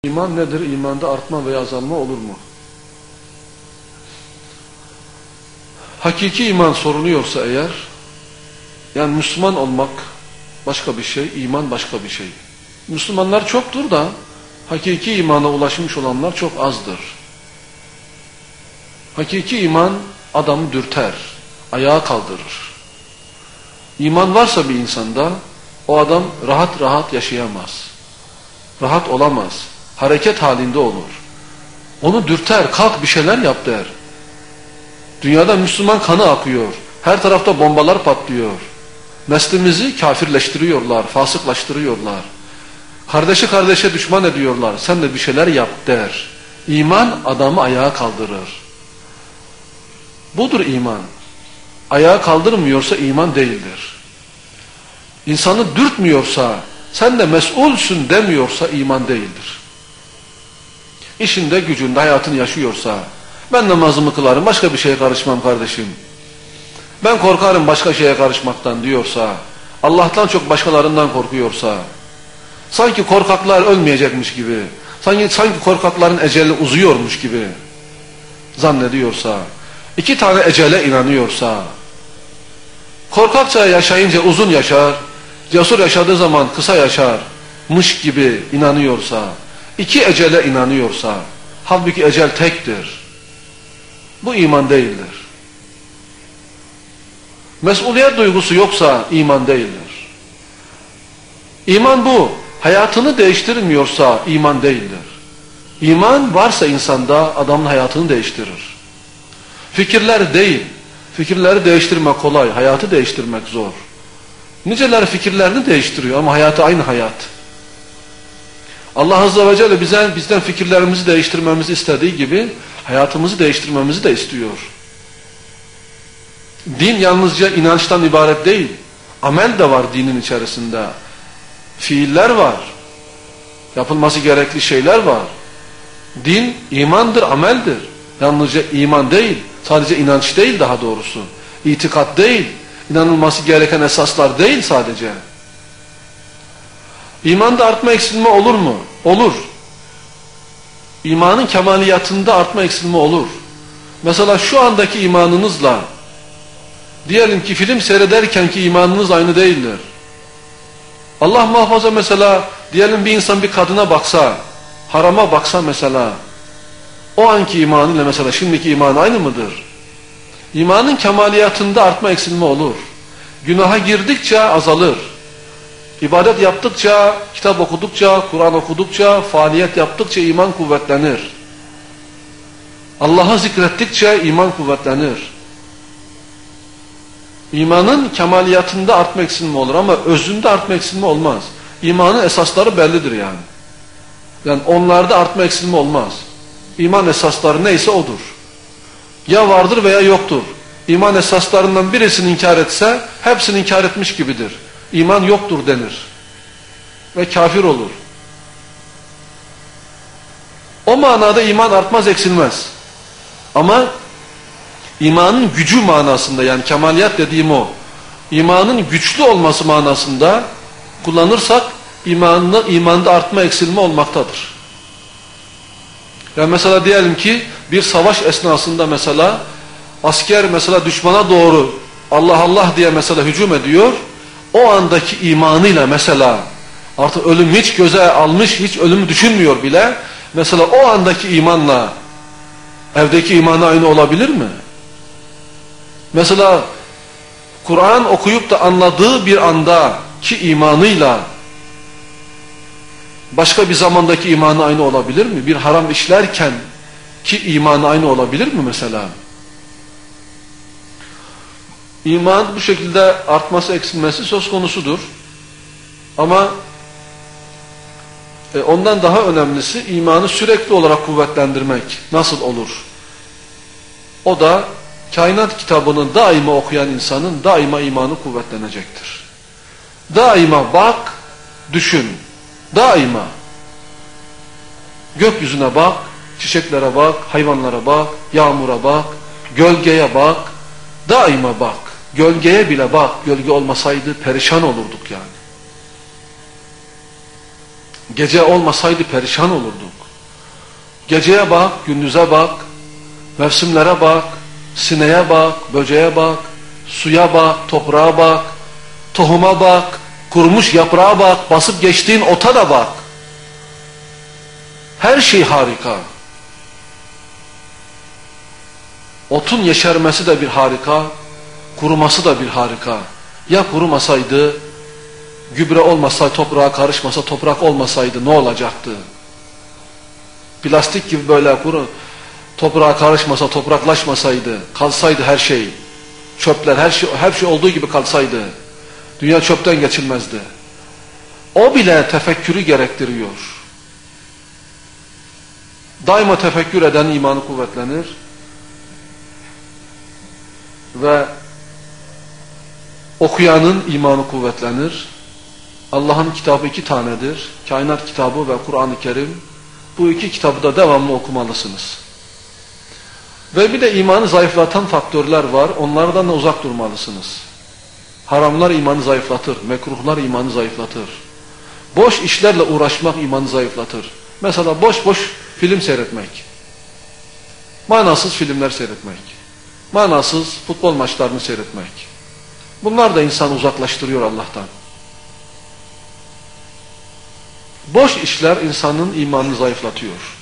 İman nedir? İmanda artma veya azalma olur mu? Hakiki iman sorunuyorsa eğer, yani Müslüman olmak başka bir şey, iman başka bir şey. Müslümanlar çoktur da hakiki imana ulaşmış olanlar çok azdır. Hakiki iman adamı dürter, ayağa kaldırır. İman varsa bir insanda o adam rahat rahat yaşayamaz. Rahat olamaz. Hareket halinde olur. Onu dürter, kalk bir şeyler yap der. Dünyada Müslüman kanı akıyor. Her tarafta bombalar patlıyor. Neslimizi kafirleştiriyorlar, fasıklaştırıyorlar. Kardeşi kardeşe düşman ediyorlar. Sen de bir şeyler yap der. İman adamı ayağa kaldırır. Budur iman. Ayağa kaldırmıyorsa iman değildir. İnsanı dürtmüyorsa, sen de mesulsün demiyorsa iman değildir. İşinde, gücünde, hayatını yaşıyorsa, ben namazımı kılarım, başka bir şeye karışmam kardeşim. Ben korkarım başka şeye karışmaktan diyorsa, Allah'tan çok başkalarından korkuyorsa, sanki korkaklar ölmeyecekmiş gibi, sanki korkakların eceli uzuyormuş gibi zannediyorsa, 2 tane ecele inanıyorsa, korkakça yaşayınca uzun yaşar, cesur yaşadığı zaman kısa yaşarmış gibi inanıyorsa, 2 ecele inanıyorsa, halbuki ecel tektir. Bu iman değildir. Mesuliyet duygusu yoksa iman değildir. İman bu. Hayatını değiştirmiyorsa iman değildir. İman varsa insanda adamın hayatını değiştirir. Fikirler değil. Fikirleri değiştirmek kolay. Hayatı değiştirmek zor. Niceler fikirlerini değiştiriyor ama hayatı aynı hayat. Allah Azze ve Celle bizden fikirlerimizi değiştirmemizi istediği gibi hayatımızı değiştirmemizi de istiyor. Din yalnızca inançtan ibaret değil. Amel de var dinin içerisinde. Fiiller var. Yapılması gerekli şeyler var. Din imandır, ameldir. Yalnızca iman değil, sadece inanç değil daha doğrusu. İtikat değil, inanılması gereken esaslar değil sadece. İmanda artma eksilme olur mu? Olur. İmanın kemaliyatında artma eksilme olur. Mesela şu andaki imanınızla diyelim ki film seyrederkenki imanınız aynı değildir. Allah muhafaza mesela diyelim bir insan bir kadına baksa, harama baksa mesela, o anki imanıyla mesela şimdiki imanı aynı mıdır? İmanın kemaliyatında artma eksilme olur. Günaha girdikçe azalır. İbadet yaptıkça, kitap okudukça, Kur'an okudukça, faaliyet yaptıkça iman kuvvetlenir. Allah'ı zikrettikçe iman kuvvetlenir. İmanın kemaliyatında artma eksilme olur ama özünde artma eksilme olmaz. İmanın esasları bellidir yani. Yani onlarda artma eksilme olmaz. İman esasları neyse odur. Ya vardır veya yoktur. İman esaslarından birisini inkar etse hepsini inkar etmiş gibidir. İman yoktur denir. Ve kafir olur. O manada iman artmaz eksilmez. Ama imanın gücü manasında yani kemaliyat dediğim o. İmanın güçlü olması manasında kullanırsak imanda artma eksilme olmaktadır. Yani mesela diyelim ki bir savaş esnasında mesela asker mesela düşmana doğru Allah Allah diye mesela hücum ediyor. O andaki imanıyla mesela artık ölüm hiç göze almış, hiç ölümü düşünmüyor bile. Mesela o andaki imanla evdeki imanı aynı olabilir mi? Mesela Kur'an okuyup da anladığı bir andaki imanıyla başka bir zamandaki imanı aynı olabilir mi? Bir haram işlerken ki imanı aynı olabilir mi mesela? İman bu şekilde artması eksilmesi söz konusudur. Ama ondan daha önemlisi imanı sürekli olarak kuvvetlendirmek nasıl olur? O da kainat kitabını daima okuyan insanın daima imanı kuvvetlenecektir. Daima bak, düşün. Daima. Gökyüzüne bak, çiçeklere bak, hayvanlara bak, yağmura bak, gölgeye bak. Daima bak. Gölgeye bile bak. Gölge olmasaydı perişan olurduk yani. Gece olmasaydı perişan olurduk. Geceye bak, gündüze bak, mevsimlere bak, sineğe bak, böceğe bak, suya bak, toprağa bak, tohuma bak, kurumuş yaprağa bak, basıp geçtiğin ota da bak. Her şey harika. Otun yeşermesi de bir harika, kuruması da bir harika. Ya kurumasaydı, gübre olmasaydı, toprağa karışmasa, toprak olmasaydı ne olacaktı? Plastik gibi böyle kuru, toprağa karışmasa, topraklaşmasaydı, kalsaydı her şey, çöpler, her şey olduğu gibi kalsaydı, dünya çöpten geçilmezdi. O bile tefekkürü gerektiriyor. Daima tefekkür eden imanı kuvvetlenir ve okuyanın imanı kuvvetlenir. Allah'ın kitabı 2 tanedir. Kainat kitabı ve Kur'an-ı Kerim. Bu 2 kitabı da devamlı okumalısınız. Ve bir de imanı zayıflatan faktörler var. Onlardan da uzak durmalısınız. Haramlar imanı zayıflatır. Mekruhlar imanı zayıflatır. Boş işlerle uğraşmak imanı zayıflatır. Mesela boş film seyretmek. Manasız filmler seyretmek. Manasız futbol maçlarını seyretmek. Bunlar da insanı uzaklaştırıyor Allah'tan. Boş işler insanın imanını zayıflatıyor.